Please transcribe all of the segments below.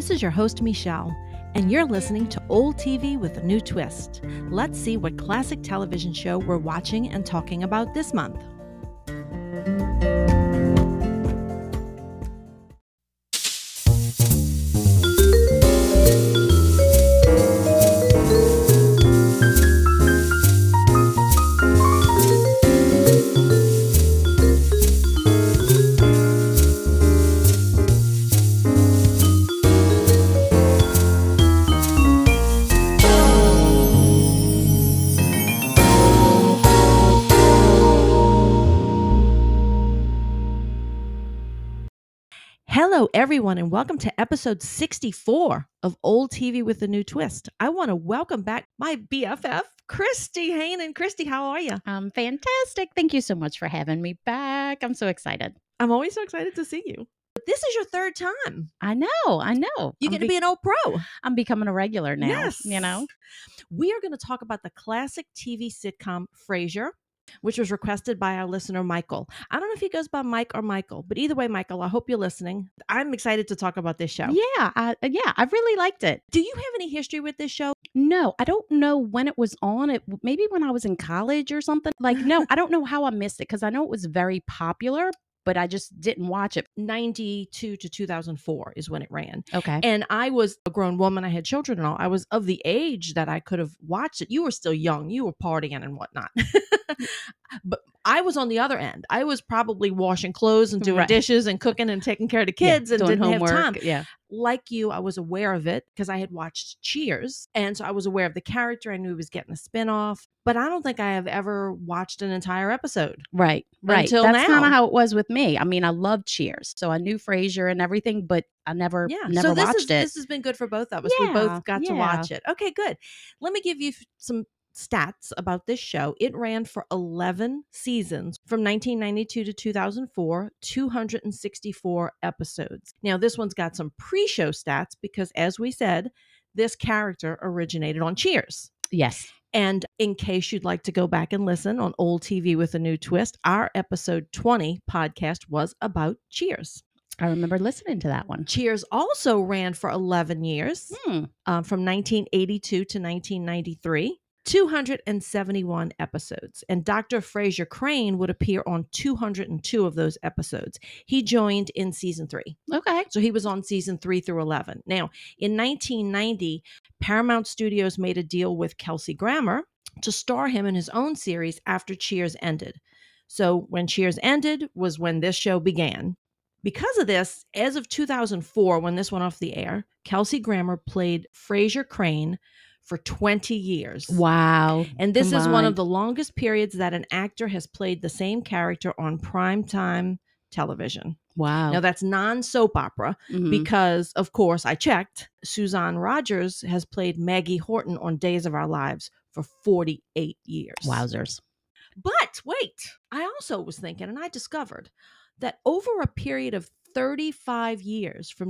This is your host, Michelle, and you're listening to Old TV with a New Twist. Let's see what classic television show we're watching and talking about this month. Hello, everyone, and welcome to episode 64 of Old TV with a New Twist. I want to welcome back my BFF, Christy Haynen. Christy, how are you? I'm fantastic. Thank you so much for having me back. I'm so excited. I'm always so excited to see you. But this is your third time. I know. You get to be an old pro. I'm becoming a regular now. Yes. You know? We are going to talk about the classic TV sitcom Frasier, which was requested by our listener, Michael. I don't know if he goes by Mike or Michael, but either way, Michael, I hope you're listening. I'm excited to talk about this show. Yeah, I really liked it. Do you have any history with this show? No, I don't know when it was on. Maybe when I was in college or something. No, I don't know how I missed it because I know it was very popular, but I just didn't watch it. 92 to 2004 is when it ran. Okay. And I was a grown woman. I had children and all. I was of the age that I could have watched it. You were still young. You were partying and whatnot. But I was on the other end. I was probably washing clothes and doing dishes and cooking and taking care of the kids and didn't homework. have time. Yeah. Like you, I was aware of it because I had watched Cheers. And so I was aware of the character. I knew he was getting a spinoff. But I don't think I have ever watched an entire episode. Right. Until That's now. kind of how it was with me. I mean, I loved Cheers. So I knew Frasier and everything, but I never watched it. This has been good for both of us. We both got to watch it. Okay, good. Let me give you some stats about this show. It ran for 11 seasons from 1992 to 2004, 264 episodes. Now, this one's got some pre-show stats because, as we said, this character originated on Cheers. Yes. And in case you'd like to go back and listen on Old TV with a New Twist, our episode 20 podcast was about Cheers. I remember listening to that one. Cheers also ran for 11 years, from 1982 to 1993. 271 episodes, and Dr. Frasier Crane would appear on 202 of those episodes. He joined in season 3. Okay. So he was on season 3 through 11. Now, in 1990, Paramount Studios made a deal with Kelsey Grammer to star him in his own series after Cheers ended. So when Cheers ended was when this show began. Because of this, as of 2004, when this went off the air, Kelsey Grammer played Frasier Crane for 20 years. Wow. And this is one of the longest periods that an actor has played the same character on primetime television. Wow. Now, that's non-soap opera because, of course, I checked. Suzanne Rogers has played Maggie Horton on Days of Our Lives for 48 years. Wowzers. But wait, I also was thinking, and I discovered that over a period of 35 years from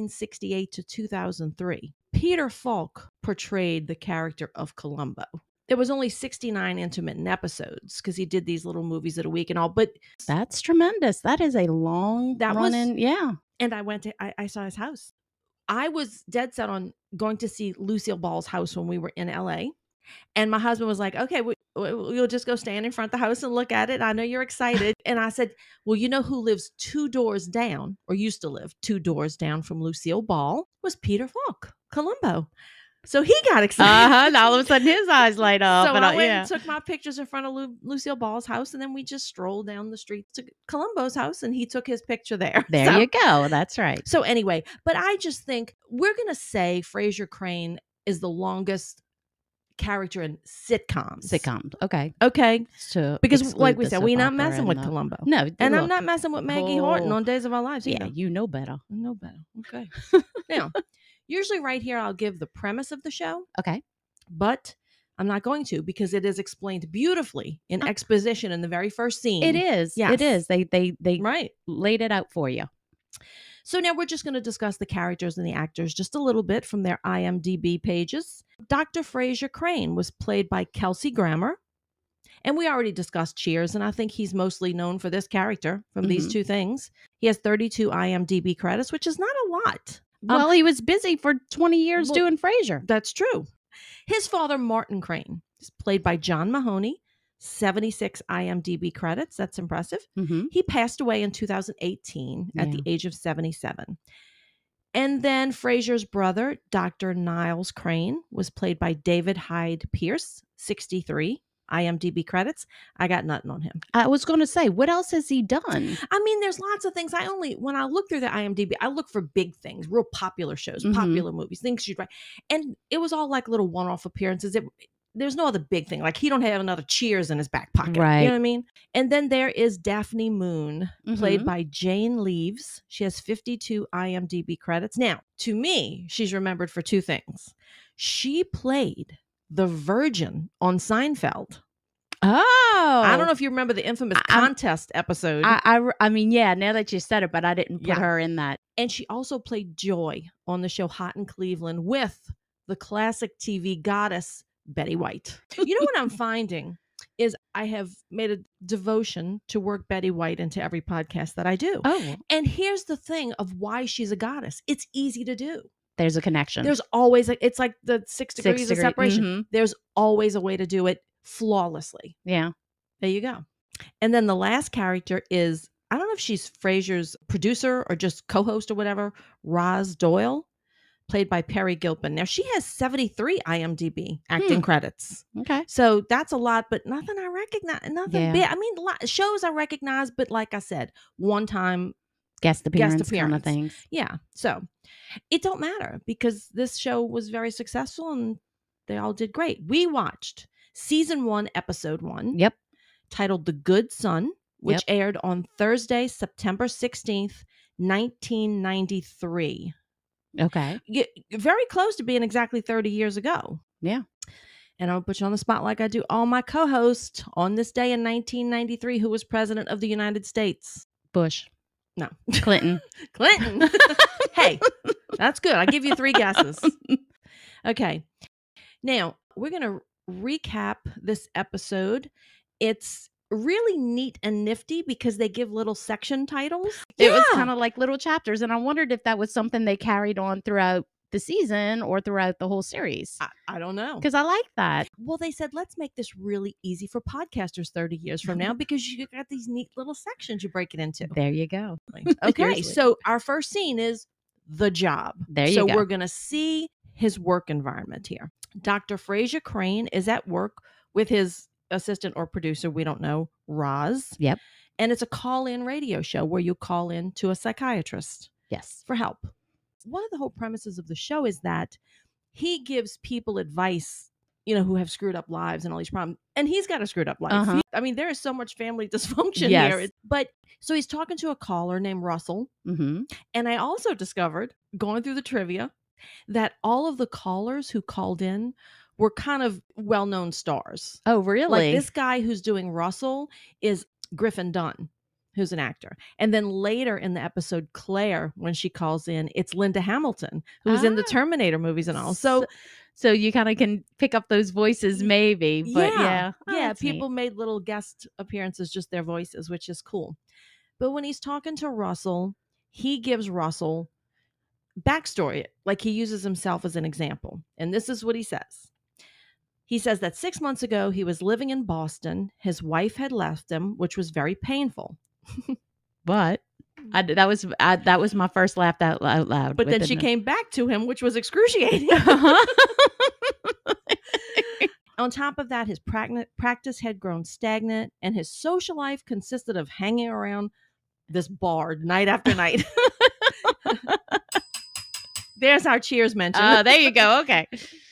1968 to 2003, Peter Falk portrayed the character of Columbo. There was only 69 intermittent episodes because he did these little movies at a week and all, but that's tremendous. That is a long running. Yeah. And I saw his house. I was dead set on going to see Lucille Ball's house when we were in LA. And my husband was like, okay, we'll just go stand in front of the house and look at it. I know you're excited. And I said, well, you know who lives 2 doors down, or used to live 2 doors down from Lucille Ball, was Peter Falk, Columbo. So he got excited. All of a sudden his eyes light up. So I went and took my pictures in front of Lucille Ball's house, and then we just strolled down the street to Columbo's house, and he took his picture there. There you go. That's right. So anyway, but I just think we're going to say Frasier Crane is the longest character in sitcoms. Okay. Because like we said, we're not messing with Columbo. No. And I'm not messing with Maggie Horton on Days of Our Lives either. Yeah, you know better. I know better. Okay. Now, usually right here, I'll give the premise of the show. Okay. But I'm not going to because it is explained beautifully in exposition in the very first scene. It is. Yes. It is. They right. laid it out for you. So now we're just going to discuss the characters and the actors just a little bit from their IMDb pages. Dr. Frasier Crane was played by Kelsey Grammer. And we already discussed Cheers, and I think he's mostly known for this character from these two things. He has 32 IMDb credits, which is not a lot. Well, he was busy for 20 years Well, doing Frasier. That's true. His father, Martin Crane, is played by John Mahoney, 76 IMDb credits. That's impressive. Mm-hmm. He passed away in 2018 at the age of 77. And then Frasier's brother, Dr. Niles Crane, was played by David Hyde Pierce, 63 IMDb credits. I got nothing on him. I was going to say, what else has he done? I mean, there's lots of things. When I look through the IMDb, I look for big things, real popular shows, popular movies, things you'd write. And it was all like little one-off appearances. There's no other big thing. Like he don't have another Cheers in his back pocket. Right. You know what I mean? And then there is Daphne Moon, played by Jane Leeves. She has 52 IMDb credits. Now, to me, she's remembered for two things. She played the Virgin on Seinfeld. Oh. I don't know if you remember the infamous contest episode. I mean, yeah, now that you said it, but I didn't put her in that. And she also played Joy on the show Hot in Cleveland with the classic TV goddess Betty White. You know what I'm finding is I have made a devotion to work Betty White into every podcast that I do. Oh. And here's the thing of why she's a goddess. It's easy to do. There's a connection. There's always it's like the 6 degrees of separation. There's always a way to do it flawlessly. Yeah. There you go. And then the last character is, I don't know if she's Frasier's producer or just co-host or whatever, Roz Doyle, played by Perry Gilpin. Now, she has 73 IMDb acting credits. Okay. So that's a lot, but nothing I recognize. Nothing big. I mean, shows I recognize, but like I said, one-time guest appearance kind of things. Yeah. So it don't matter because this show was very successful and they all did great. We watched season 1, episode 1. Yep. Titled The Good Son, which aired on Thursday, September 16th, 1993. Okay. Very close to being exactly 30 years ago. Yeah. And I'll put you on the spot like I do all my co-hosts. On this day in 1993, who was president of the United States? Bush. No. Clinton. Clinton. Hey, that's good. I give you 3 guesses. Okay. Now, we're going to recap this episode. It's really neat and nifty because they give little section titles. It was kind of like little chapters. And I wondered if that was something they carried on throughout the season or throughout the whole series. I don't know. Because I like that. Well, they said, let's make this really easy for podcasters 30 years from now because you got these neat little sections you break it into. There you go. Okay. So our first scene is the job. There you go. So we're going to see his work environment here. Dr. Frasier Crane is at work with his assistant or producer, we don't know, Roz. Yep. And it's a call-in radio show where you call in to a psychiatrist. Yes. For help. One of the whole premises of the show is that he gives people advice, who have screwed up lives and all these problems. And he's got a screwed up life. I mean, there is so much family dysfunction here. But so he's talking to a caller named Russell. Mm-hmm. And I also discovered, going through the trivia, that all of the callers who called in were kind of well-known stars. Oh, really? Like this guy who's doing Russell is Griffin Dunn, who's an actor. And then later in the episode, Claire, when she calls in, it's Linda Hamilton, who's in the Terminator movies and all. So you kind of can pick up those voices maybe. But yeah. People made little guest appearances, just their voices, which is cool. But when he's talking to Russell, he gives Russell backstory. Like he uses himself as an example. And this is what he says. He says that 6 months ago, he was living in Boston. His wife had left him, which was very painful. But that was my first laugh out loud. But then she came back to him, which was excruciating. On top of that, his practice had grown stagnant, and his social life consisted of hanging around this bar night after night. There's our Cheers mention. There you go. Okay.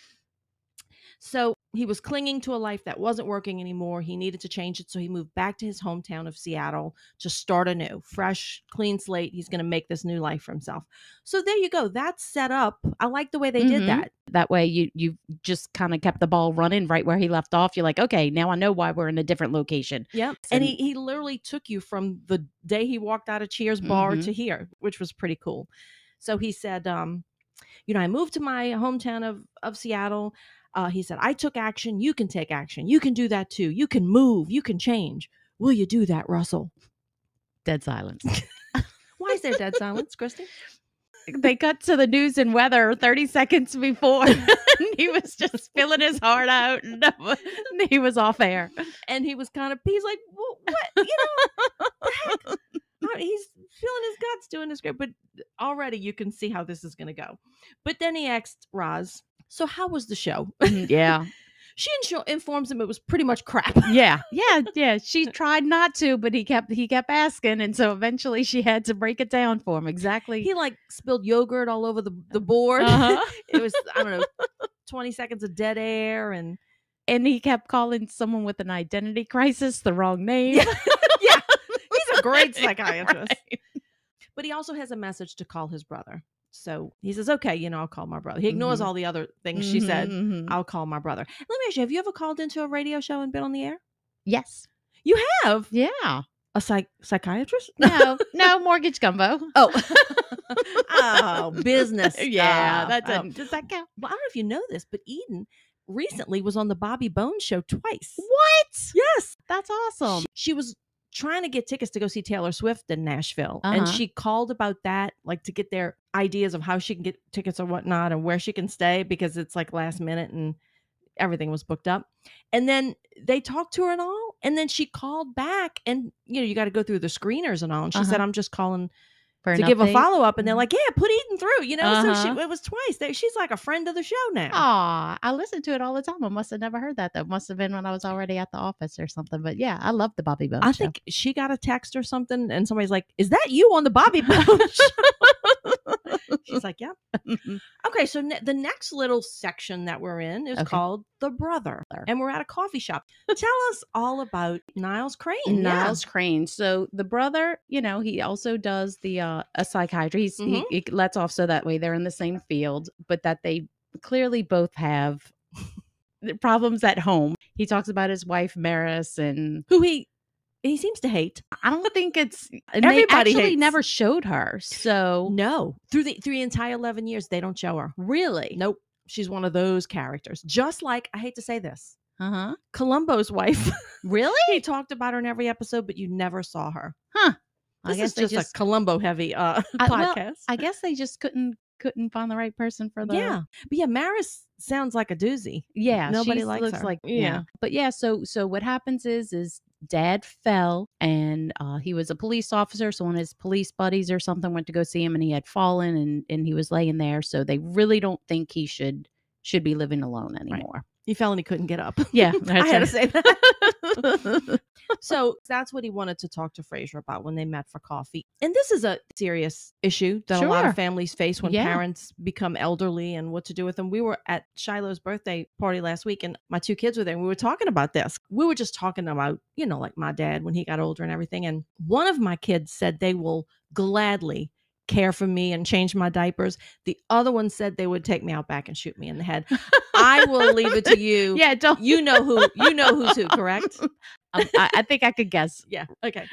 So he was clinging to a life that wasn't working anymore. He needed to change it. So he moved back to his hometown of Seattle to start anew. Fresh, clean slate. He's going to make this new life for himself. So there you go. That's set up. I like the way they did that. That way you just kind of kept the ball running right where he left off. You're like, okay, now I know why we're in a different location. Yep. And he literally took you from the day he walked out of Cheers bar to here, which was pretty cool. So he said, I moved to my hometown of Seattle. He said, I took action. You can take action. You can do that too. You can move. You can change. Will you do that, Russell? Dead silence. Why is there dead silence, Christy? they cut to the news and weather 30 seconds before. And he was just spilling his heart out. And he was off air. And he was he's like, well, what? The heck? He's feeling his guts doing this script, but already you can see how this is going to go. But then he asked Roz, so how was the show? Yeah. She informs him it was pretty much crap. Yeah. She tried not to, but he kept asking, and so eventually she had to break it down for him. Exactly. He spilled yogurt all over the board. It was, I don't know, 20 seconds of dead air, and he kept calling someone with an identity crisis the wrong name. Yeah. He's a great psychiatrist. Right. But he also has a message to call his brother. So he says, okay, I'll call my brother. He ignores all the other things she said. I'll call my brother. Let me ask you, have you ever called into a radio show and been on the air? Yes. You have? Yeah. A psychiatrist? No, mortgage gumbo. Oh, business. Yeah. Does that count? Well, I don't know if you know this, but Eden recently was on the Bobby Bones show twice. What? Yes. That's awesome. She was trying to get tickets to go see Taylor Swift in Nashville. And she called about that, to get their ideas of how she can get tickets or whatnot and where she can stay, because it's last minute and everything was booked up. And then they talked to her and all. And then she called back, and you got to go through the screeners and all. And she said, I'm just calling to give a follow-up. And they're like, yeah, put Eden through, so it was twice. She's like a friend of the show now. Aw, I listen to it all the time. I must have never heard that. That must have been when I was already at the office or something. But yeah, I love the Bobby Bones show. I think she got a text or something, and somebody's like, is that you on the Bobby Bones show? She's like, yep. Okay, so the next little section that we're in is called The Brother. And we're at a coffee shop. Tell us all about Niles Crane. Niles Crane. So the brother, he also does a psychiatry. He lets off so that way they're in the same field, but that they clearly both have problems at home. He talks about his wife, Maris, and who he seems to hate. I don't think it's everybody they actually hates. Never showed her. So no, through the entire 11 years, they don't show her. Really? Nope. She's one of those characters. Just like, I hate to say this, Columbo's wife. Really? He talked about her in every episode, but you never saw her. Huh. This is just a Columbo heavy podcast. Well, I guess they just couldn't find the right person for the. Yeah, but yeah, Maris sounds like a doozy. Yeah, nobody likes her. Like but yeah. So what happens is Dad fell, and he was a police officer. So one of his police buddies or something went to go see him, and he had fallen, and he was laying there. So they really don't think he should be living alone anymore. Right. He fell and he couldn't get up. Yeah, I had to say that. So that's what he wanted to talk to Frasier about when they met for coffee. And this is a serious issue that a lot of families face when parents become elderly and what to do with them. We were at Shiloh's birthday party last week, and my two kids were there, and we were talking about this. We were just talking about, like my dad when he got older and everything. And one of my kids said they will gladly care for me and change my diapers. The other one said they would take me out back and shoot me in the head. I will leave it to you. Yeah, don't. You know who's who, correct? I think I could guess. Yeah. Okay.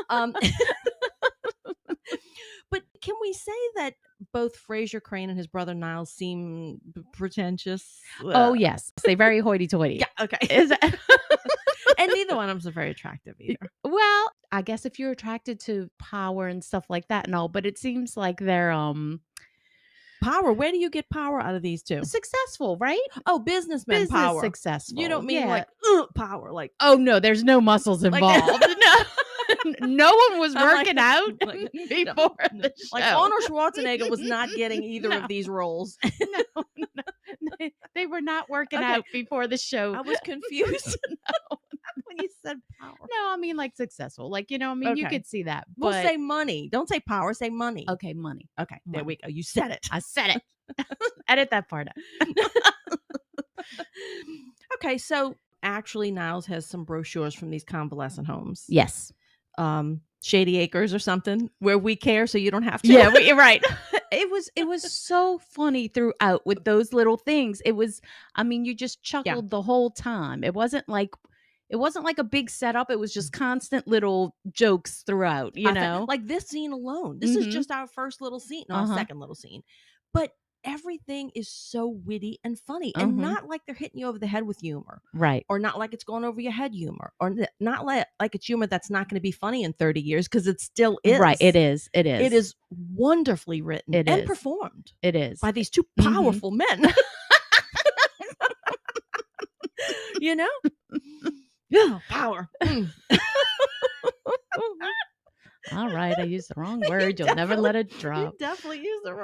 But can we say that both Frasier Crane and his brother Niles seem pretentious? Oh yes, they very hoity-toity. Yeah. Okay. And neither one of them's very attractive either. Well, I guess if you're attracted to power and stuff like that and all, but it seems like they're power. Where do you get power out of these two? Successful, right? Oh, business power. Successful. You don't mean power, like oh no, there's no muscles involved. No one was working out before the show. Like Arnold Schwarzenegger was not getting either of these roles. No. They were not working out before the show. I was confused. When you said power. No, I mean like successful. Like, you could see that. We'll say money. Don't say power, say money. Okay, money. Okay, there we go. You said it. I said it. Edit that part out. Okay, so actually Niles has some brochures from these convalescent homes. Yes. Shady Acres or something where we care so you don't have to. Yeah, you're right. It was so funny throughout with those little things. It was, you just chuckled the whole time. It wasn't like a big setup. It was just constant little jokes throughout, like this scene alone. This is just our first little scene, our second little scene. But everything is so witty and funny, and not like they're hitting you over the head with humor, Right. or not like it's going over your head humor, or not like it's humor that's not going to be funny in 30 years, because it still is. Right. It is. It It is wonderfully written and performed. It is. By these two powerful men. You know? Yeah, power. All right, I used the wrong word. You'll never let it drop. You definitely used the wrong.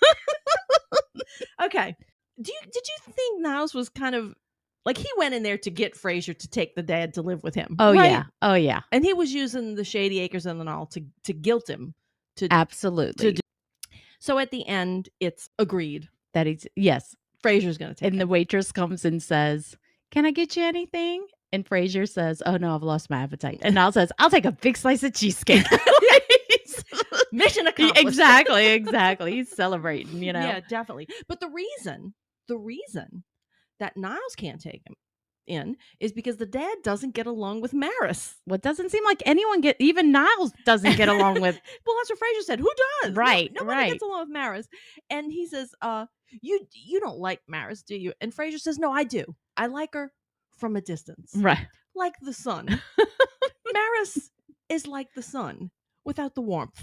Okay. Did you think Niles was kind of like, he went in there to get Frasier to take the dad to live with him? Oh, right? yeah. Oh, yeah. And he was using the Shady Acres and all to guilt him. Absolutely. So at the end, it's agreed that he's, yes. Frasier's going to take And the waitress comes and says, "Can I get you anything?" And Frasier says, "Oh, no, I've lost my appetite." And Niles says, "I'll take a big slice of cheesecake." Mission accomplished. Exactly. He's celebrating, you know? Yeah, definitely. But the reason that Niles can't take him in is because the dad doesn't get along with Maris. Well, it doesn't seem like even Niles doesn't get along with. Well, that's what Frasier said. Who does? Right. Nobody gets along with Maris. And he says, you don't like Maris, do you? And Frasier says, "No, I do. I like her from a distance." Right. Like the sun. Maris is like the sun without the warmth.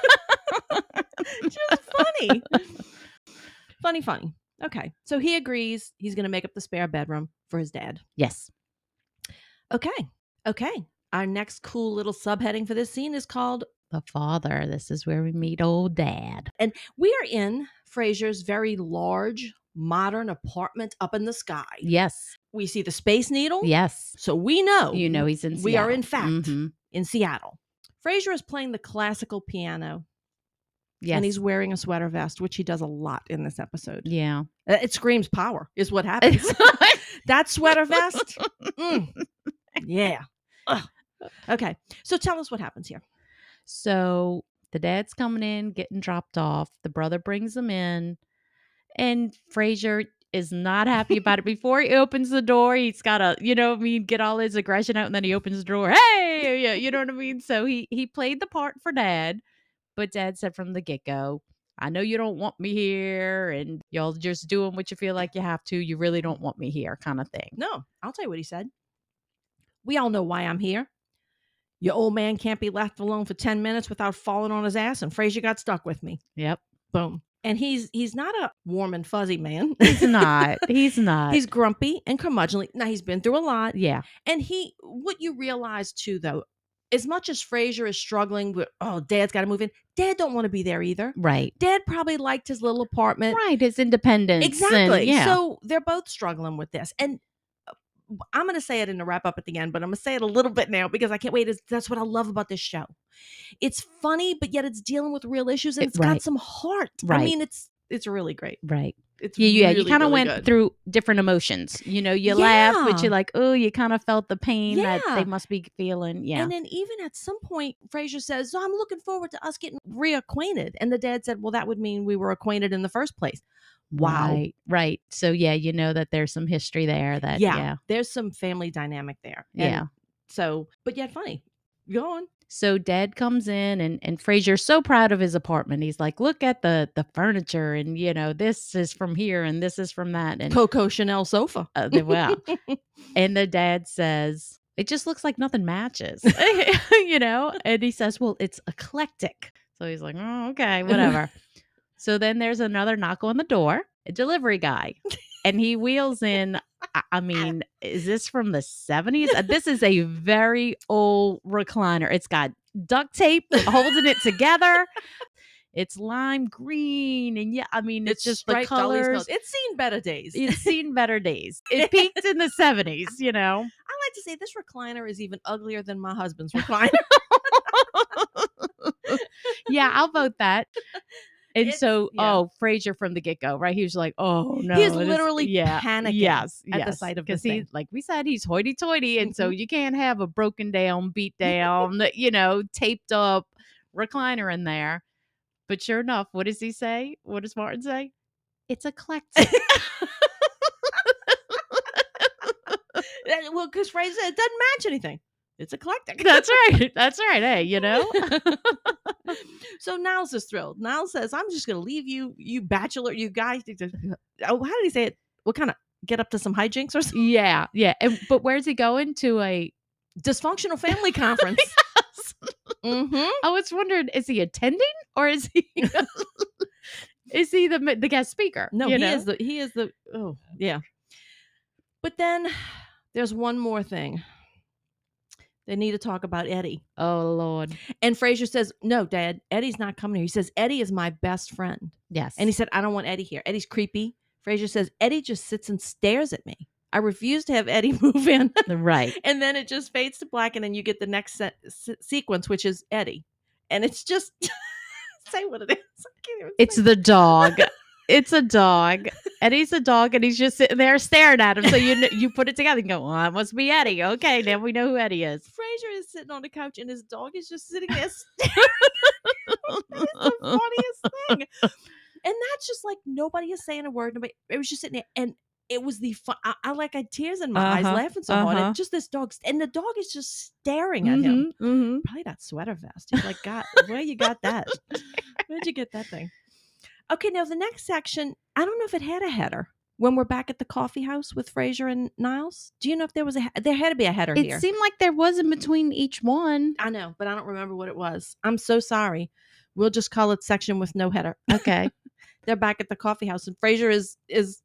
Just funny. Funny. Okay. So he agrees he's going to make up the spare bedroom for his dad. Yes. Okay. Our next cool little subheading for this scene is called The Father. This is where we meet old Dad. And we are in Frasier's very large, modern apartment up in the sky. Yes. We see the Space Needle. Yes. So we know. You know he's in Seattle. We are, in fact, in Seattle. Frasier is playing the classical piano. Yes. And he's wearing a sweater vest, which he does a lot in this episode. Yeah. It screams power, is what happens. That sweater vest. Yeah. Ugh. Okay. So tell us what happens here. So the dad's coming in, getting dropped off. The brother brings him in. And Frasier is not happy about it. Before he opens the door, he's got to, get all his aggression out. And then he opens the door. Hey, yeah, you know what I mean? So he played the part for Dad. But Dad said from the get-go, "I know you don't want me here, and y'all just doing what you feel like you have to. You really don't want me here," kind of thing. No, I'll tell you what he said. "We all know why I'm here. Your old man can't be left alone for 10 minutes without falling on his ass, and Frasier got stuck with me." Yep. Boom. And he's not a warm and fuzzy man. He's not. He's not. He's grumpy and curmudgeonly. Now, he's been through a lot. Yeah. And what you realize, too, though, as much as Frasier is struggling with, Dad's got to move in, Dad don't want to be there either. Right. Dad probably liked his little apartment. Right. His independence. Exactly. And, yeah. So they're both struggling with this. And I'm going to say it in the wrap up at the end, but I'm going to say it a little bit now because I can't wait. That's what I love about this show. It's funny, but yet it's dealing with real issues, and it's got some heart. Right. I mean, it's really great. Right. It's yeah. Really, you kind of really went good. through different emotions. You laugh, but you're like, oh, you kind of felt the pain that they must be feeling. Yeah. And then even at some point, Frasier says, "So I'm looking forward to us getting reacquainted." And the dad said, "Well, that would mean we were acquainted in the first place." Wow. Right. So yeah, you know that there's some history there that there's some family dynamic there. Yeah. So, but yet funny. Go on. So Dad comes in and Frasier's so proud of his apartment. He's like, "Look at the furniture, and this is from here and this is from that." And Coco Chanel sofa. Well, and the dad says, "It just looks like nothing matches," And he says, "Well, it's eclectic." So he's like, "Oh, okay, whatever." So then there's another knock on the door, a delivery guy, and he wheels in. I mean, is this from the 70s? This is a very old recliner. It's got duct tape holding it together. It's lime green. And it's just the colors. It's seen better days. It's seen better days. It peaked in the 70s, I like to say this recliner is even uglier than my husband's recliner. Yeah, I'll vote that. And Frasier from the get-go, right? He was like, "Oh no." He's literally panicking at the sight of this thing. Like we said, he's hoity-toity. And so you can't have a broken down, beat down, taped up recliner in there. But sure enough, what does he say? What does Martin say? It's eclectic. Well, because Frasier said it doesn't match anything. It's eclectic. That's right. That's right. Hey, So Niles is thrilled. Niles says, I'm just going to leave you, you bachelor, you guys. Oh, how did he say it? What kind of get up to some hijinks or something? Yeah. But where's he going to? A Dysfunctional family conference. Mm-hmm. I was wondering, is he attending or is he is he the guest speaker? No, he is the oh yeah. But then there's one more thing. They need to talk about Eddie. Oh Lord. And Frasier says, no, Dad, Eddie's not coming here. He says, Eddie is my best friend. Yes. And he said, I don't want Eddie here. Eddie's creepy. Frasier says, Eddie just sits and stares at me. I refuse to have Eddie move in. Right. And then it just fades to black, and then you get the next sequence, which is Eddie. And it's just, say what it is. I can't even It's say. the dog. It's a dog. Eddie's a dog, and he's just sitting there staring at him. So you put it together and go, well, that must be Eddie. Okay, now we know who Eddie is. Frasier is sitting on the couch, and his dog is just sitting there staring. It's the funniest thing. And that's just like nobody is saying a word. Nobody. It was just sitting there, and it was the fun. I like had tears in my eyes, laughing so hard. And just this dog, and the dog is just staring at him. Mm-hmm. Probably that sweater vest. He's like, God, where you got that? Where'd you get that thing? Okay, now the next section, I don't know if it had a header. When we're back at the coffee house with Frasier and Niles, do you know if there was there had to be a header here? It seemed like there was in between each one. I know, but I don't remember what it was. I'm so sorry. We'll just call it section with no header. Okay. They're back at the coffee house, and Frasier is.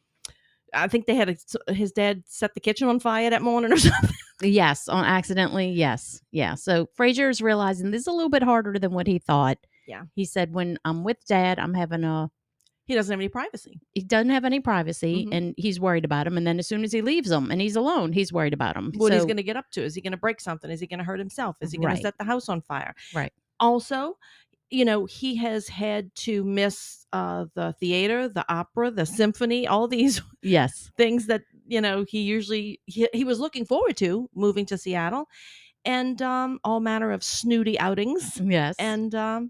I think they had his dad set the kitchen on fire that morning or something. Yes, on accidentally. Yes. Yeah. So Frasier is realizing this is a little bit harder than what he thought. Yeah. He said, when I'm with Dad, I'm having he doesn't have any privacy. He doesn't have any privacy, Mhm. and he's worried about him. And then as soon as he leaves him and he's alone, he's worried about him. What he's going to get up to? Is he going to break something? Is he going to hurt himself? Is he going Right. to set the house on fire? Right. Also, he has had to miss the theater, the opera, the symphony, all these Yes. things that, he usually, he was looking forward to moving to Seattle, and all manner of snooty outings. Yes. And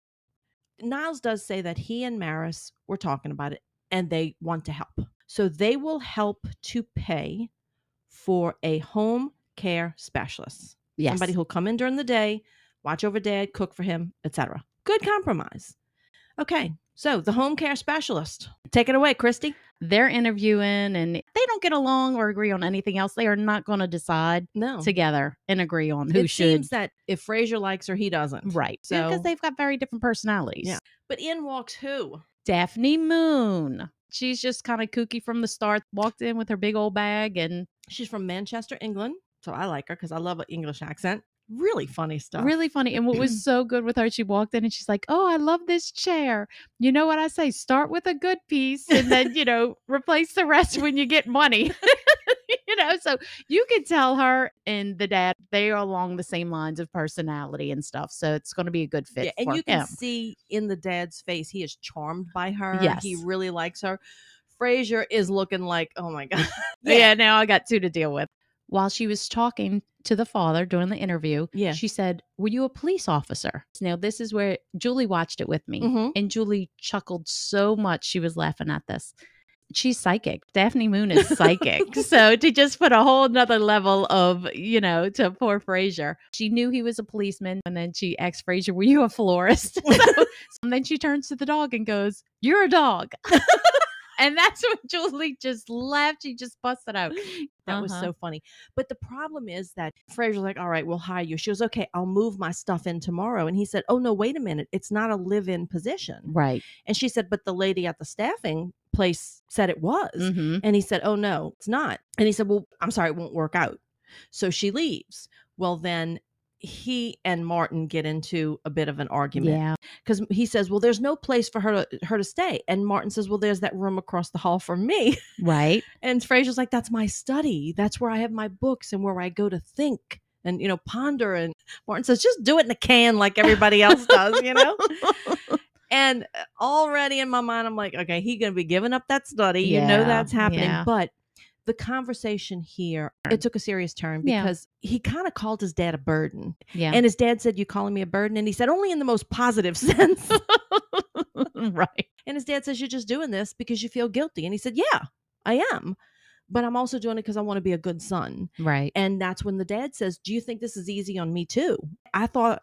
Niles does say that he and Maris were talking about it, and they want to help. So they will help to pay for a home care specialist. Yes. Somebody who'll come in during the day, watch over Dad, cook for him, etc. Good compromise. Okay, so the home care specialist. Take it away, Christy. They're interviewing, and they don't get along or agree on anything else. They are not going to decide No. together and agree on who It should. seems that if Frasier likes her, he doesn't. Right. So, Because they've got very different personalities. Yeah. But in walks who? Daphne Moon. She's just kind of kooky from the start. Walked in with her big old bag, and She's from Manchester, England. So I like her because I love an English accent. Really funny stuff. really funny. And what was so good with her, she walked in and she's like, oh, I love this chair. You know what I say? Start with a good piece and then, replace the rest when you get money. So you could tell her and the dad, they are along the same lines of personality and stuff. So it's going to be a good fit. Yeah, and for you can him. see in the dad's face, he is charmed by her. Yes. He really likes her. Frasier is looking like, oh my God. Yeah, now I got two to deal with. While she was talking to the father during the interview, Yeah. she said, were you a police officer? Now, this is where Julie watched it with me, Mhm. and Julie chuckled so much she was laughing at this. She's psychic. Daphne Moon is psychic. So to just put a whole nother level of, to poor Frasier. She knew he was a policeman, and then she asked Frasier, were you a florist? And then she turns to the dog and goes, you're a dog. And that's when Julie just laughed. She just busted out. That was so funny. But the problem is that Frasier's like, all right, we'll hire you. She goes, okay, I'll move my stuff in tomorrow. And he said, oh, no, wait a minute. It's not a live-in position. Right. And she said, but the lady at the staffing place said it was. Mm-hmm. And he said, oh, no, it's not. And he said, well, I'm sorry, it won't work out. So she leaves. Well, then he and Martin get into a bit of an argument. Yeah. Because he says, well, there's no place for her to stay. And Martin says, well, there's that room across the hall from me. Right. And Frasier's like, that's my study. That's where I have my books and where I go to think and, ponder. And Martin says, just do it in a can like everybody else does, And already in my mind, I'm like, okay, he's going to be giving up that study. Yeah, That's happening. yeah. But the conversation here, it took a serious turn Yeah. because he kind of called his dad a burden. Yeah. And his dad said, you calling me a burden? And he said, only in the most positive sense. Right. And his dad says, you're just doing this because you feel guilty. And he said, yeah, I am. But I'm also doing it because I want to be a good son. Right. And that's when the dad says, do you think this is easy on me too? I thought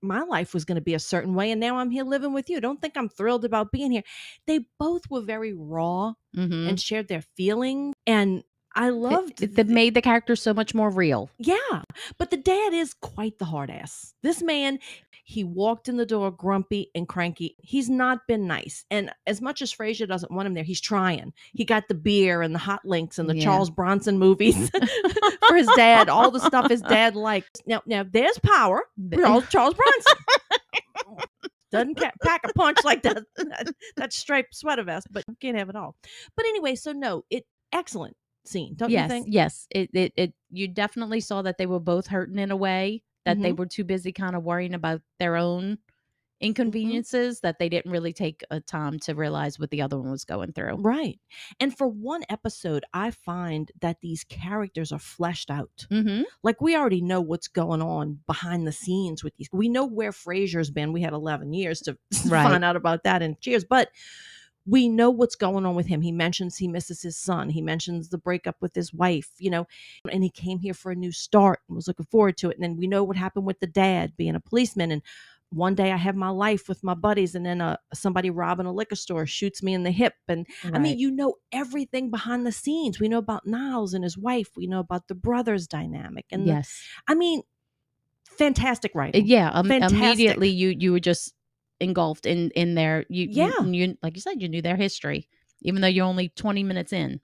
my life was going to be a certain way, and now I'm here living with you. Don't think I'm thrilled about being here. They both were very raw and shared their feelings, and I loved it made the character so much more real. Yeah, but the dad is quite the hard ass. This man, he walked in the door grumpy and cranky. He's not been nice. And as much as Frasier doesn't want him there, he's trying. He got the beer and the hot links and the Charles Bronson movies for his dad, all the stuff his dad liked. Now there's power. Charles Bronson. Doesn't pack a punch like that striped sweater vest, but can't have it all. But anyway, so no, excellent scene, don't you think? Yes. It you definitely saw that they were both hurting in a way, that they were too busy kind of worrying about their own inconveniences, that they didn't really take a time to realize what the other one was going through. Right. And for one episode, I find that these characters are fleshed out. Like, we already know what's going on behind the scenes with these. We know where Frasier's been. We had 11 years to find out about that in Cheers, but we know what's going on with him. He mentions he misses his son. He mentions the breakup with his wife, and he came here for a new start and was looking forward to it. And then we know what happened with the dad being a policeman. And one day I have my life with my buddies, and then somebody robbing a liquor store shoots me in the hip. And I mean, everything behind the scenes. We know about Niles and his wife. We know about the brothers dynamic. And I mean, fantastic writing. Yeah. Immediately you were just engulfed in there. You like you said, you knew their history, even though you're only 20 minutes in.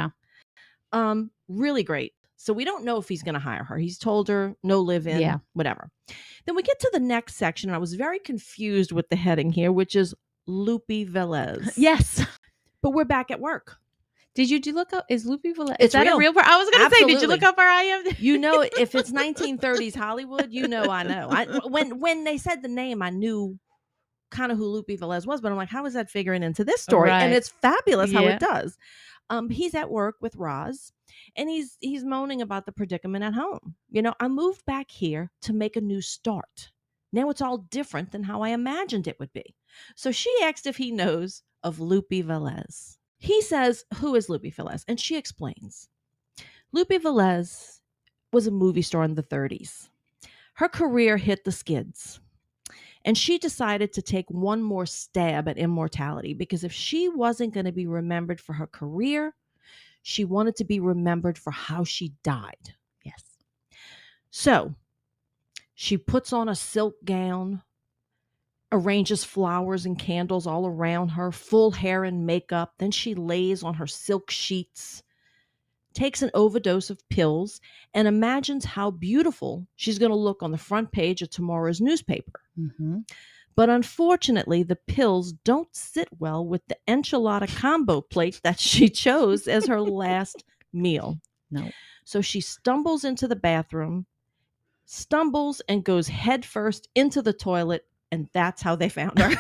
Really great. So we don't know if he's going to hire her. He's told her no live in, whatever. Then we get to the next section, and I was very confused with the heading here, which is Lupe Velez. Yes, but we're back at work. Did you look up? Is Lupe Velez? Is that real? A real person? I was going to say, did you look up her IMDb? If it's 1930s Hollywood, I know. When they said the name, I knew kind of who Lupe Velez was, but I'm like, how is that figuring into this story? And it's fabulous how it does. He's at work with Roz, and he's moaning about the predicament at home. I moved back here to make a new start. Now it's all different than how I imagined it would be. So she asked if he knows of Lupe Velez. He says, who is Lupe Velez? And she explains. Lupe Velez was a movie star in the 30s. Her career hit the skids. And she decided to take one more stab at immortality, because if she wasn't going to be remembered for her career, she wanted to be remembered for how she died. Yes. So she puts on a silk gown, arranges flowers and candles all around her, full hair and makeup. Then she lays on her silk sheets, takes an overdose of pills, and imagines how beautiful she's going to look on the front page of tomorrow's newspaper. But unfortunately, the pills don't sit well with the enchilada combo plate that she chose as her last meal. No. So she stumbles into the bathroom, stumbles and goes headfirst into the toilet, and that's how they found her.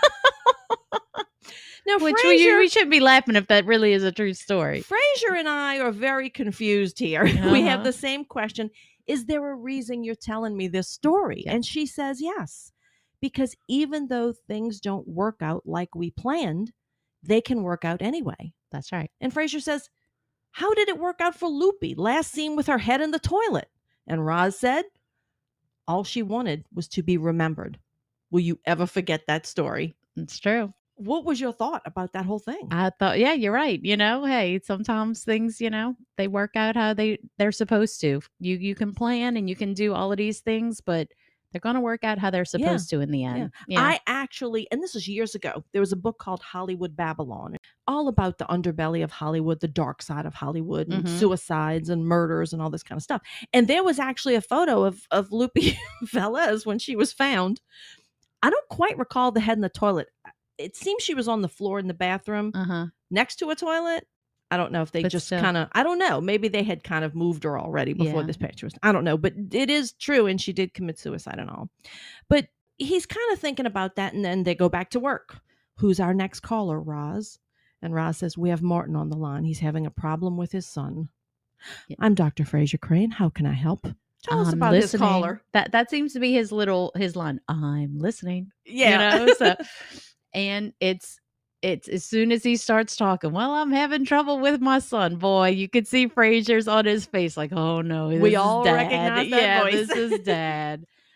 Now, which we shouldn't be laughing if that really is a true story. Frasier and I are very confused here. We have the same question. Is there a reason you're telling me this story? And she says yes. Because even though things don't work out like we planned, they can work out anyway. That's right. And Frasier says, how did it work out for Lupe? Last seen with her head in the toilet. And Roz said, all she wanted was to be remembered. Will you ever forget that story? It's true. What was your thought about that whole thing? I thought, yeah, you're right. Hey, sometimes things, they work out how they're supposed to. You can plan and you can do all of these things, but they're going to work out how they're supposed to in the end. Yeah. I actually, and this was years ago, there was a book called Hollywood Babylon, all about the underbelly of Hollywood, the dark side of Hollywood, and suicides and murders and all this kind of stuff. And there was actually a photo of Lupe Velez when she was found. I don't quite recall the head in the toilet. It seems she was on the floor in the bathroom next to a toilet. I don't know if they just kind of, I don't know. Maybe they had kind of moved her already before this picture was, I don't know. But it is true. And she did commit suicide and all. But he's kind of thinking about that. And then they go back to work. Who's our next caller, Roz? And Roz says, we have Martin on the line. He's having a problem with his son. Yeah. I'm Dr. Frasier Crane. How can I help? Tell us about his caller. That seems to be his line. I'm listening. Yeah. And it's as soon as he starts talking, well, I'm having trouble with my son. Boy, you could see Frasier's on his face like, oh no, we all recognize that voice. This is Dad.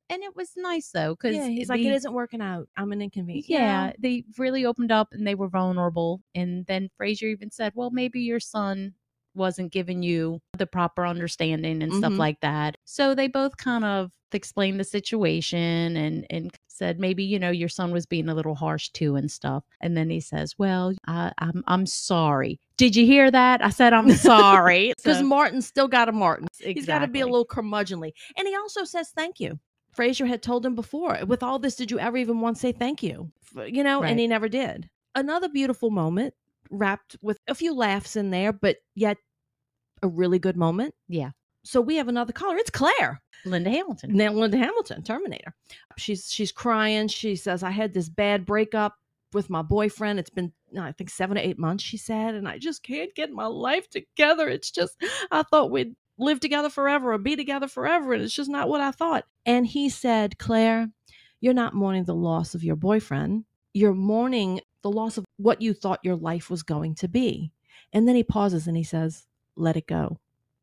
And it was nice though, because Yeah, he's like, it isn't working out. I'm an inconvenience. yeah, they really opened up and they were vulnerable. And then Frasier even said, well, maybe your son wasn't giving you the proper understanding and stuff like that. So they both kind of explained the situation and said maybe, your son was being a little harsh too and stuff. And then he says, well, I'm sorry. Did you hear that? I said, I'm sorry. Because So- Martin's still got a Martin. He's got to be a Exactly. little curmudgeonly. And he also says thank you. Frasier had told him before, with all this, did you ever even once say thank you? Right. And he never did. Another beautiful moment wrapped with a few laughs in there, but yet a really good moment. Yeah. So we have another caller. It's Claire. Linda Hamilton. Linda Hamilton, Terminator. She's crying. She says, I had this bad breakup with my boyfriend. It's been, I think, 7 to 8 months, she said, and I just can't get my life together. It's just, I thought we'd live together forever or be together forever, and it's just not what I thought. And he said, Claire, you're not mourning the loss of your boyfriend. You're mourning the loss of what you thought your life was going to be. And then he pauses and he says, let it go.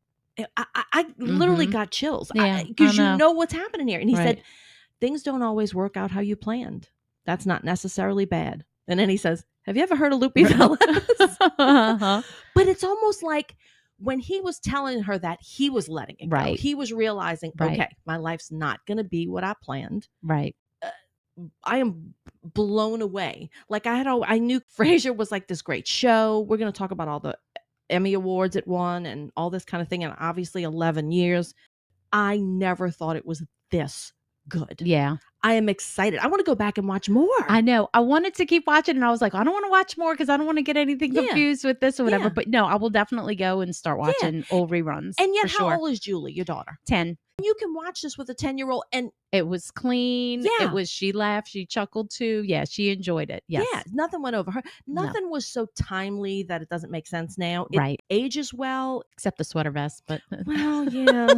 I literally got chills. Yeah, because I you know what's happening here. And he Right. said, things don't always work out how you planned. That's not necessarily bad. And then he says, have you ever heard of Loopy Fellas? Uh-huh. But it's almost like when he was telling her that, he was letting it go. Right. He was realizing, Right. okay, my life's not going to be what I planned. Right. I am blown away. Like I knew Frasier was like this great show. We're going to talk about all the Emmy Awards it won and all this kind of thing. And obviously 11 years. I never thought it was this good. Yeah. I am excited. I want to go back and watch more. I know. I wanted to keep watching and I was like, I don't want to watch more because I don't want to get anything Yeah. confused with this or whatever. Yeah. But no, I will definitely go and start watching old reruns. And yet, for how sure. old is Julie, your daughter? 10. You can watch this with a 10-year-old and It was clean. Yeah. It was, she laughed, she chuckled too. Yeah, she enjoyed it. Yes. yeah, nothing went over her. No. Nothing was so timely that it doesn't make sense now. It Right. ages well. Except the sweater vest, but Well, yeah.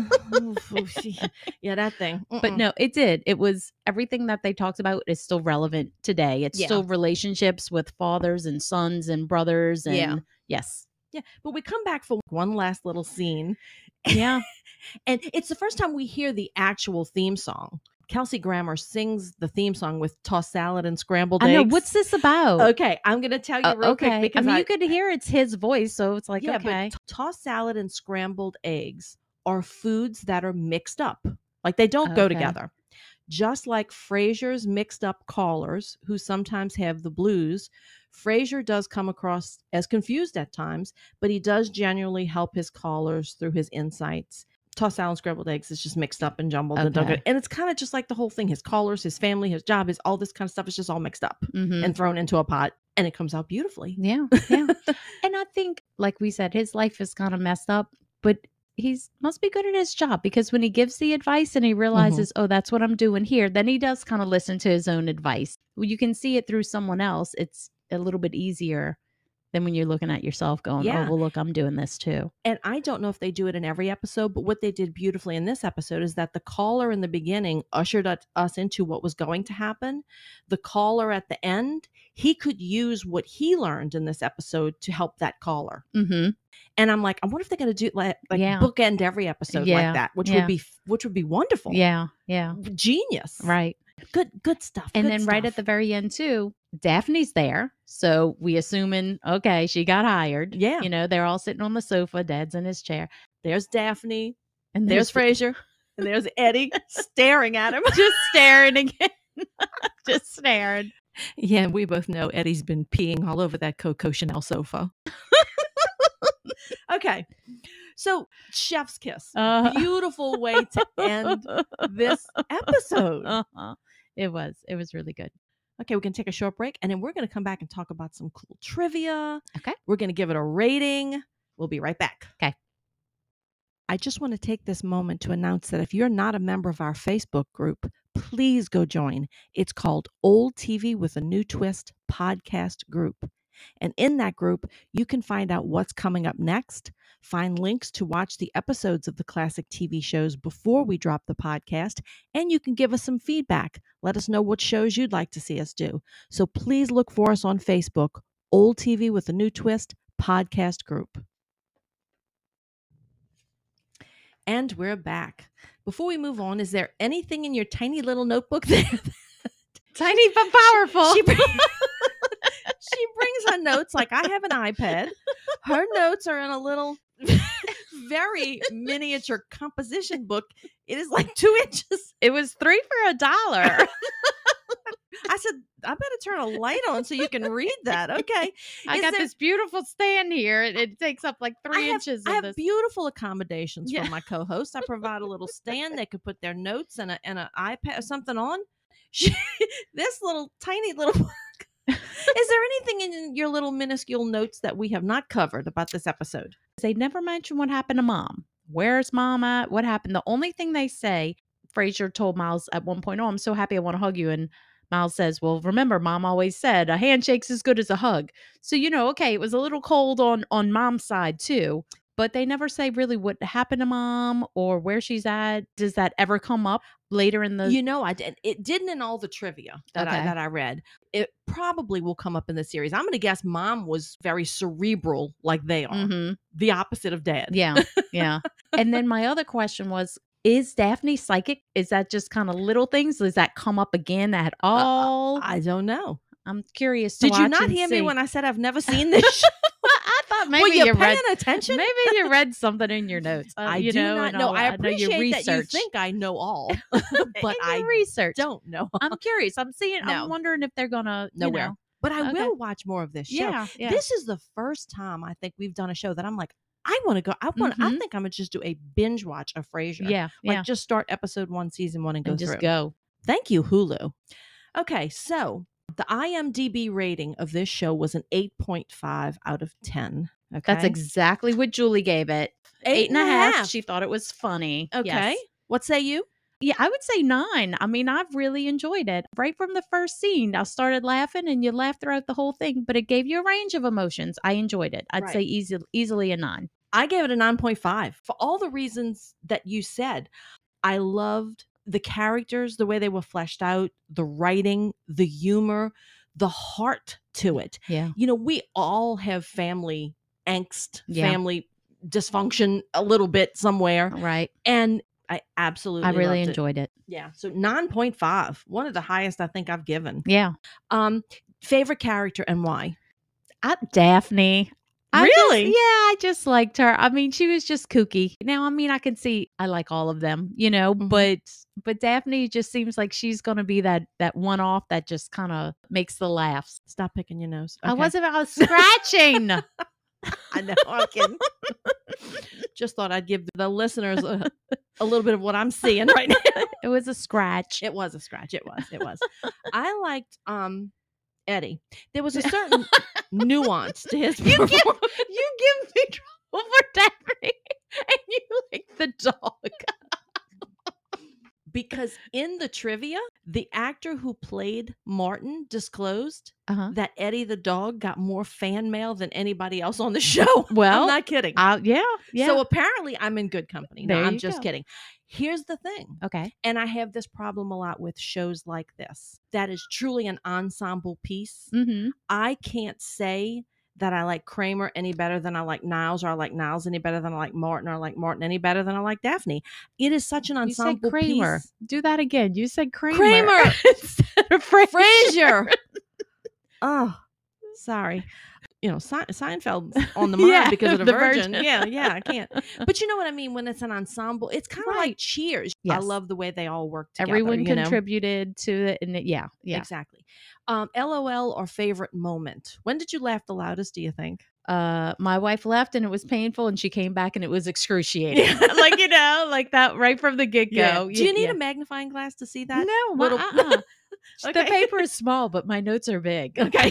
Yeah, that thing. but no, it did. It was everything that they talked about is still relevant today. It's Yeah. still relationships with fathers and sons and brothers and Yeah. yes. Yeah, but we come back for one last little scene. Yeah. And it's the first time we hear the actual theme song. Kelsey Grammer sings the theme song with tossed salad and scrambled I know. eggs. What's this about? Okay, I'm going to tell you real quick Okay. I because mean, you could hear it's his voice, so it's like, yeah, okay. but tossed salad and scrambled eggs are foods that are mixed up. Like they don't go Okay. together. Just like Frasier's mixed up callers who sometimes have the blues, Frasier does come across as confused at times, but he does genuinely help his callers through his insights. Tossed salad and scrambled eggs is just mixed up and jumbled and don't Okay. go. And it's kind of just like the whole thing. His callers, his family, his job, his all this kind of stuff is just all mixed up Mhm. and thrown into a pot. And it comes out beautifully. Yeah. Yeah. And I think, like we said, his life is kind of messed up, but he's must be good at his job because when he gives the advice and he realizes, oh, that's what I'm doing here, then he does kind of listen to his own advice. When you can see it through someone else, it's a little bit easier than when you're looking at yourself going, Yeah. oh, well, look, I'm doing this too. And I don't know if they do it in every episode, but what they did beautifully in this episode is that the caller in the beginning ushered us into what was going to happen. The caller at the end, he could use what he learned in this episode to help that caller. Mm-hmm. And I'm like, I wonder if they're going to do like Yeah. bookend every episode Yeah. like that, which Yeah. would be wonderful. Yeah. Yeah. Genius. Right. Good stuff. And good then right at stuff. the very end too, Daphne's there. So we assuming, okay, she got hired. Yeah. You know, they're all sitting on the sofa, Dad's in his chair. There's Daphne, And there's Frasier, and there's Eddie staring at him. just staring again. Just staring. Yeah, we both know Eddie's been peeing all over that Coco Chanel sofa. Okay, so chef's kiss. Beautiful way to end this episode. Uh-huh. It was really good. Okay, we're going to take a short break, and then we're going to come back and talk about some cool trivia. Okay. We're going to give it a rating. We'll be right back. Okay. I just want to take this moment to announce that if you're not a member of our Facebook group, please go join. It's called Old TV with a New Twist podcast group. And in that group, you can find out what's coming up next, find links to watch the episodes of the classic TV shows before we drop the podcast, and you can give us some feedback. Let us know what shows you'd like to see us do. So please look for us on Facebook, Old TV with a New Twist podcast group. And we're back. Before we move on, is there anything in your tiny little notebook there? Tiny but powerful. She brings her notes like I have an iPad. Her notes are in a little very miniature composition book. It is like 2 inches. It was $3 for $1. I said, I better turn a light on so you can read that. Okay. I got this beautiful stand here. It takes up like 3 inches. I have beautiful accommodations for my co-host. I provide a little stand. They could put their notes and an iPad or something on. This little tiny little book. Is there anything in your little minuscule notes that we have not covered about this episode? They never mention what happened to Mom. Where's Mom at? What happened? The only thing they say, Frasier told Miles at one point, "Oh, I'm so happy, I want to hug you." And Miles says, "Well, remember, Mom always said a handshake's as good as a hug." So, okay, it was a little cold on Mom's side too. But they never say really what happened to Mom or where she's at. Does that ever come up later in the? I did. It didn't in all the trivia that I read. It probably will come up in the series. I'm going to guess Mom was very cerebral, like they are, the opposite of Dad. Yeah, yeah. And then my other question was: is Daphne psychic? Is that just kind of little things? Does that come up again at all? I don't know. I'm curious. To Did you not hear me when I said I've never seen this show? I thought maybe you're paying attention. Maybe you read something in your notes. I do not know. I appreciate that you think I know all, but I don't know. I'm curious. I'm wondering if they're gonna nowhere. But I will watch more of this show. Yeah. This is the first time I think we've done a show that I'm like, I want to go. I think I'm gonna just do a binge watch of Frasier. Yeah. Just start episode 1, season 1, and go just through. Go. Thank you, Hulu. Okay, so the IMDb rating of this show was an 8.5 out of 10. Okay. That's exactly what Julie gave it. 8.5. She thought it was funny. Okay. Yes. What say you? Yeah, I would say 9. I mean, I've really enjoyed it. Right from the first scene, I started laughing and you laughed throughout the whole thing, but it gave you a range of emotions. I enjoyed it. I'd say easily a 9. I gave it a 9.5 for all the reasons that you said. I loved the characters, the way they were fleshed out, the writing, the humor, the heart to it. Yeah. We all have family angst, family dysfunction a little bit somewhere. Right. And I absolutely really enjoyed it. Yeah. So 9.5, one of the highest I think I've given. Yeah. Favorite character and why? Daphne. Really? I just liked her. I mean, she was just kooky. Now, I mean, I can see I like all of them, but Daphne just seems like she's going to be that one-off that just kind of makes the laughs. Stop picking your nose. Okay. I was scratching. I know. I'm kidding. Just thought I'd give the listeners a little bit of what I'm seeing right now. It was a scratch. It was a scratch. It was. I liked Eddie. There was a certain nuance to his performance. You give me trouble for Daphne, and you like the dog. Because in the trivia, the actor who played Martin disclosed that Eddie the dog got more fan mail than anybody else on the show. Well, I'm not kidding. Yeah. So apparently I'm in good company. No, I'm just kidding. Here's the thing. Okay. And I have this problem a lot with shows like this. That is truly an ensemble piece. Mm-hmm. I can't say that I like Kramer any better than I like Niles, or I like Niles any better than I like Martin, or I like Martin any better than I like Daphne. It is such an ensemble you said Kramer. piece. Do that again. You said Kramer. Kramer instead of Frasier. Oh, sorry. Seinfeld's on the mind because of the Virgin. Yeah, I can't. But you know what I mean? When it's an ensemble, it's kind of like Cheers. Yes. I love the way they all work together. Everyone contributed to it. And yeah. Exactly. LOL or favorite moment. When did you laugh the loudest, do you think? My wife left and it was painful, and she came back and it was excruciating. Like that right from the get-go. Yeah. Do you need a magnifying glass to see that? No, The paper is small, but my notes are big. Okay.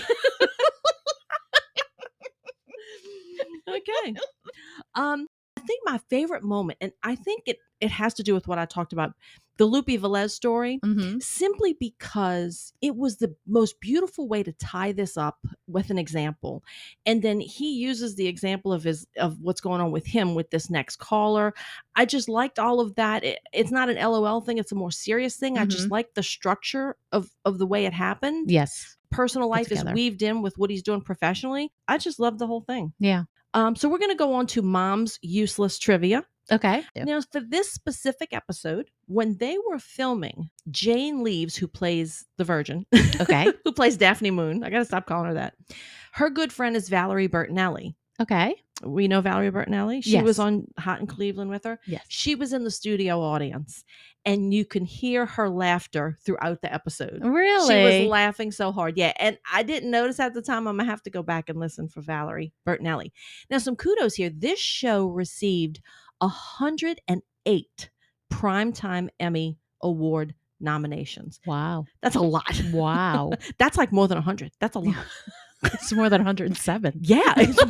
Okay. I think my favorite moment, and I think it has to do with what I talked about, the Lupe Velez story, simply because it was the most beautiful way to tie this up with an example. And then he uses the example of what's going on with him with this next caller. I just liked all of that. It's not an LOL thing. It's a more serious thing. I just like the structure of the way it happened. Yes. Personal life is weaved in with what he's doing professionally. I just love the whole thing. Yeah. So we're going to go on to Mom's useless trivia. Okay. Now, for this specific episode, when they were filming, Jane Leaves, who plays the Virgin, Okay. who plays Daphne Moon, I gotta stop calling her that. Her good friend is Valerie Bertinelli. Okay. We know Valerie Bertinelli. She Yes. was on Hot in Cleveland with her. Yes. She was in the studio audience, and you can hear her laughter throughout the episode. Really? She was laughing so hard. Yeah. And I didn't notice at the time. I'm going to have to go back and listen for Valerie Bertinelli. Now, some kudos here. This show received 108 Primetime Emmy Award nominations. Wow. That's a lot. Wow. That's like more than 100. That's a lot. It's more than 107. Yeah. It's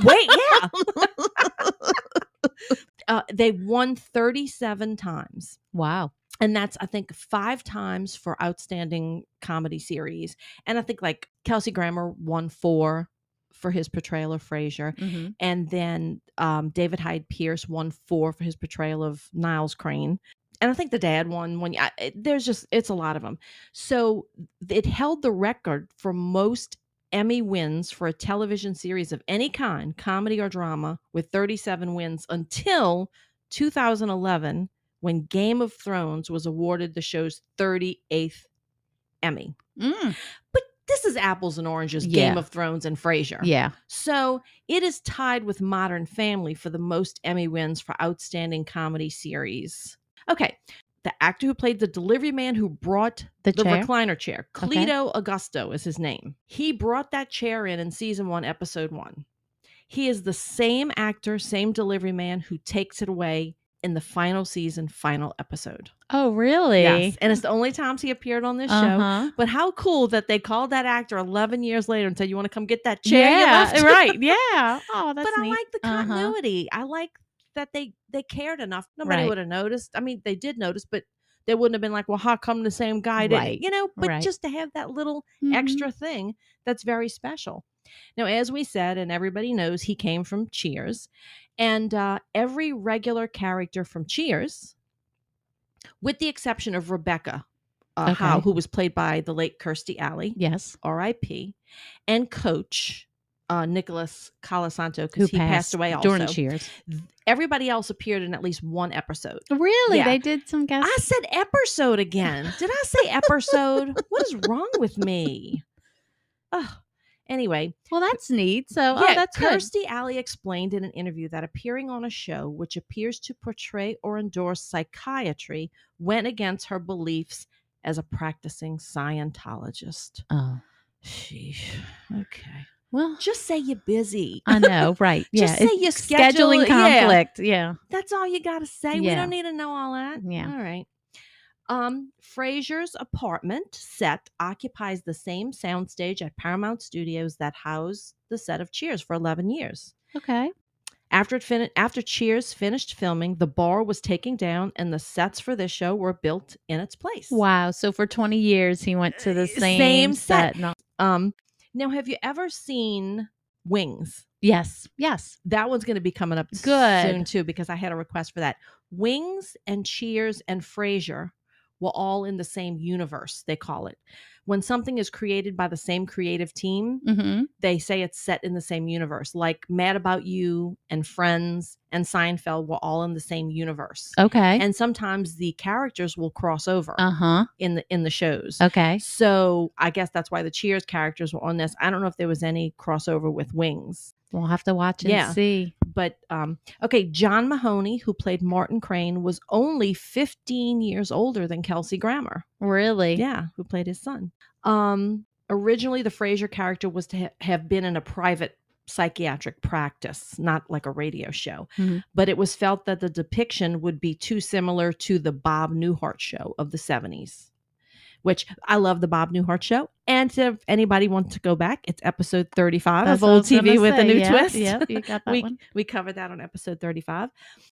yeah. They won 37 times. Wow. And that's, I think, 5 times for Outstanding Comedy Series. And I think like Kelsey Grammer won 4 for his portrayal of Frasier. Mm-hmm. And then David Hyde Pierce won 4 for his portrayal of Niles Crane. And I think the dad won one. It's a lot of them. So it held the record for most Emmy wins for a television series of any kind, comedy or drama, with 37 wins until 2011, when Game of Thrones was awarded the show's 38th Emmy. But this is apples and oranges, Game of Thrones and Frasier. Yeah. So it is tied with Modern Family for the most Emmy wins for Outstanding Comedy Series. Okay. The actor who played the delivery man who brought the recliner chair, Cleto Augusto is his name. He brought that chair in season 1, episode 1. He is the same actor, same delivery man who takes it away in the final season, final episode. Oh, really? Yes. And it's the only times he appeared on this show. But how cool that they called that actor 11 years later and said, you want to come get that chair? Yeah, right. Yeah. Oh, that's But neat. I like the continuity. I like that they cared enough. Nobody would have noticed. I mean, they did notice, but they wouldn't have been like, well, how come the same guy didn't? But just to have that little extra thing, that's very special. Now, as we said, and everybody knows, he came from Cheers. And every regular character from Cheers, with the exception of Rebecca Howe, who was played by the late Kirstie Alley. Yes. R.I.P. And Coach Nicholas Colasanto, because he passed away also. During Cheers. Everybody else appeared in at least one episode. Really? Yeah. They did some guest. I said episode again. Did I say episode? What is wrong with me? Oh, anyway. Well, that's neat. So, yeah, that's good. Kirstie Alley explained in an interview that appearing on a show which appears to portray or endorse psychiatry went against her beliefs as a practicing Scientologist. Oh. Sheesh. Okay. Well, just say you're busy. I know, right? Yeah. Just say you're scheduling conflict. Yeah. That's all you got to say. We don't need to know all that. Yeah. All right. Frasier's apartment set occupies the same soundstage at Paramount Studios that housed the set of Cheers for 11 years. Okay. After Cheers finished filming, the bar was taken down and the sets for this show were built in its place. Wow. So for 20 years, he went to the same set. Now, have you ever seen Wings? Yes. Yes. That one's going to be coming up soon, too, because I had a request for that. Wings and Cheers and Frasier were all in the same universe, they call it. When something is created by the same creative team, they say it's set in the same universe. Like Mad About You and Friends and Seinfeld were all in the same universe. Okay. And sometimes the characters will cross over in the shows. Okay. So I guess that's why the Cheers characters were on this. I don't know if there was any crossover with Wings. We'll have to watch and see. But, okay, John Mahoney, who played Martin Crane, was only 15 years older than Kelsey Grammer. Really? Yeah, who played his son. Originally, the Frasier character was to have been in a private psychiatric practice, not like a radio show. But it was felt that the depiction would be too similar to the Bob Newhart show of the 70s. Which I love the Bob Newhart show. And if anybody wants to go back, it's episode 35 of Old TV with a New Twist. Yeah, you got that one. We covered that on episode 35.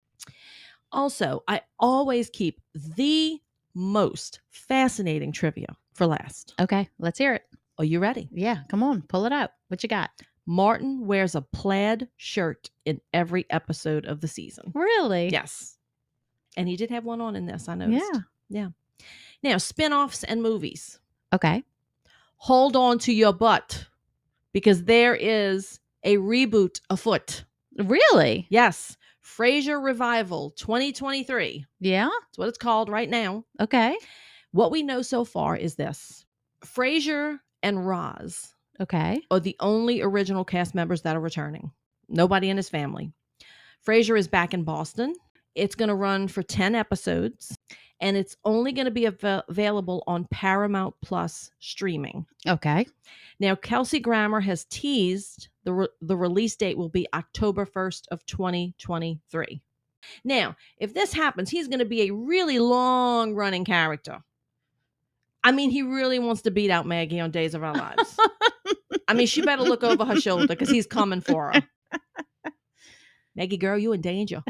Also, I always keep the most fascinating trivia for last. Okay, let's hear it. Are you ready? Yeah, come on, pull it out. What you got? Martin wears a plaid shirt in every episode of the season. Really? Yes. And he did have one on in this, I noticed. Yeah. Now, spin-offs and movies. Okay. Hold on to your butt because there is a reboot afoot. Really? Yes. Frasier Revival 2023. Yeah. That's what it's called right now. Okay. What we know so far is this. Frasier and Roz Okay. are the only original cast members that are returning. Nobody in his family. Frasier is back in Boston. It's going to run for 10 episodes, and it's only going to be available on Paramount Plus streaming. Okay. Now, Kelsey Grammer has teased the release date will be October 1st of 2023. Now, if this happens, he's going to be a really long-running character. I mean, he really wants to beat out Maggie on Days of Our Lives. I mean, she better look over her shoulder because he's coming for her. Maggie, girl, you in danger.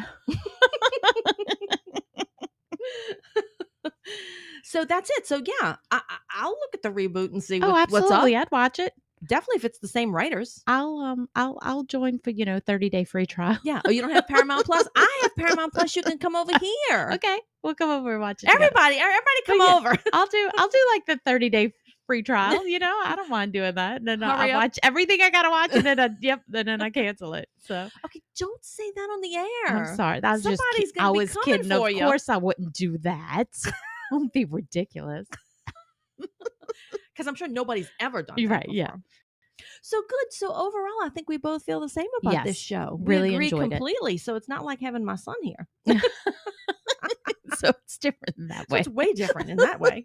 So that's it. So yeah, I'll look at the reboot and see what's up. I'd watch it. Definitely if it's the same writers. I'll join for 30-day free trial. Yeah. Oh, you don't have Paramount Plus? I have Paramount Plus. You can come over here. Okay, we'll come over and watch it. Everybody come over. I'll do like the 30-day free trial. I don't mind doing that. And then I watch everything I gotta watch, and then I cancel it. So okay, don't say that on the air. I'm sorry. That was Somebody's gonna be coming kidding. For of you. Course, I wouldn't do that. Won't be ridiculous. Because I'm sure nobody's ever done that right before. Yeah. So good. So overall, I think we both feel the same about this show. Really we agree enjoyed completely. So it's not like having my son here. So it's different in that way. It's way different in that way.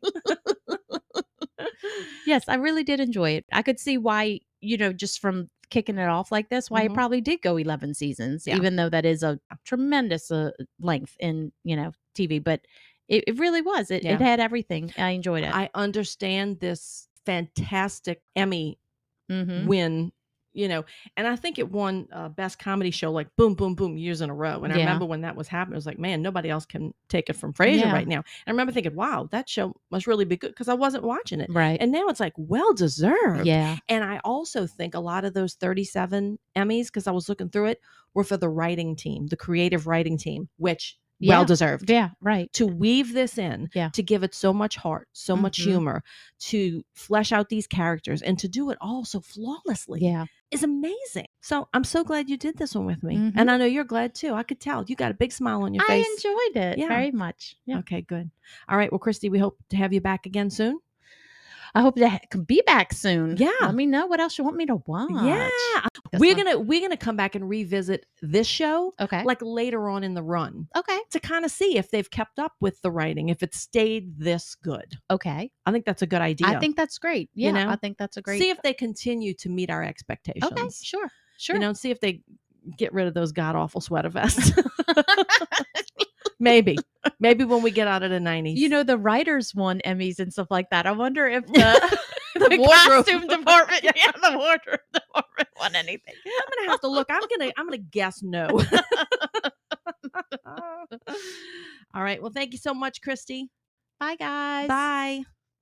Yes, I really did enjoy it. I could see why, just from kicking it off like this, why it probably did go 11 seasons, even though that is a tremendous length in, TV. But it really was. It had everything. I enjoyed it. I understand this fantastic Emmy win, and I think it won Best Comedy Show like boom, boom, boom years in a row. And I remember when that was happening, it was like, man, nobody else can take it from Frasier right now. And I remember thinking, wow, that show must really be good because I wasn't watching it. Right. And now it's like well deserved. Yeah. And I also think a lot of those 37 Emmys, because I was looking through it, were for the writing team, the creative writing team, which well deserved. Yeah, right. To weave this in, to give it so much heart, so much humor, to flesh out these characters, and to do it all so flawlessly is amazing. So I'm so glad you did this one with me. And I know you're glad too. I could tell. You got a big smile on your face. I enjoyed it very much. Yeah. Okay, good. All right. Well, Christy, we hope to have you back again soon. I hope to be back soon. Yeah. Let me know what else you want me to watch. Yeah. We're gonna come back and revisit this show. Okay. Like later on in the run. Okay. To kind of see if they've kept up with the writing, if it stayed this good. Okay. I think that's a good idea. I think that's great. Yeah. I think that's a great. See if they continue to meet our expectations. Okay. Sure. See if they get rid of those god awful sweater vests. Maybe when we get out of the 90s. The writers won Emmys and stuff like that. I wonder if the costume department, the wardrobe department won anything. I'm gonna have to look. I'm gonna guess no. All right. Well, thank you so much, Christy. Bye, guys. Bye.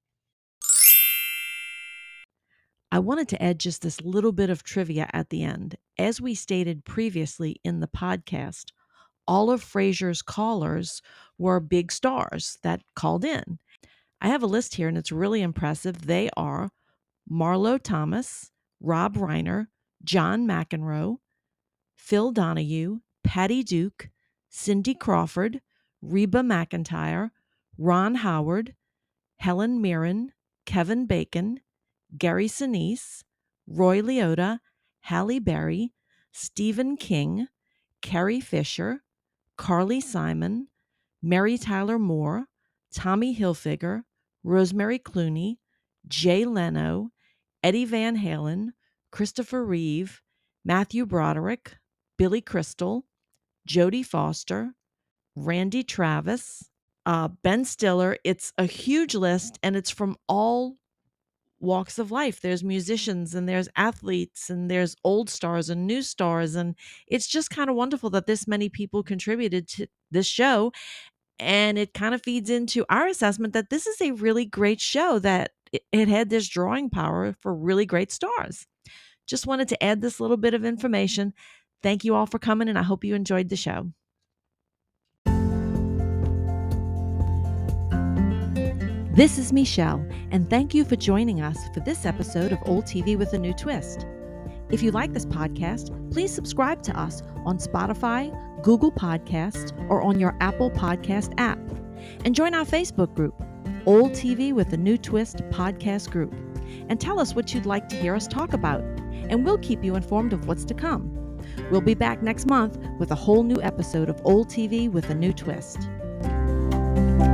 I wanted to add just this little bit of trivia at the end. As we stated previously in the podcast, all of Frasier's callers were big stars that called in. I have a list here, and it's really impressive. They are Marlo Thomas, Rob Reiner, John McEnroe, Phil Donahue, Patty Duke, Cindy Crawford, Reba McEntire, Ron Howard, Helen Mirren, Kevin Bacon, Gary Sinise, Roy Liotta, Halle Berry, Stephen King, Carrie Fisher, Carly Simon, Mary Tyler Moore, Tommy Hilfiger, Rosemary Clooney, Jay Leno, Eddie Van Halen, Christopher Reeve, Matthew Broderick, Billy Crystal, Jodie Foster, Randy Travis, Ben Stiller. It's a huge list, and it's from all walks of life. There's musicians, and there's athletes, and there's old stars and new stars, and it's just kind of wonderful that this many people contributed to this show. And it kind of feeds into our assessment that this is a really great show, that it had this drawing power for really great stars. Just wanted to add this little bit of information. Thank you all for coming, and I hope you enjoyed the show. This is Michelle, and thank you for joining us for this episode of Old TV with a New Twist. If you like this podcast, please subscribe to us on Spotify, Google Podcasts, or on your Apple Podcast app. And join our Facebook group, Old TV with a New Twist Podcast Group. And tell us what you'd like to hear us talk about, and we'll keep you informed of what's to come. We'll be back next month with a whole new episode of Old TV with a New Twist.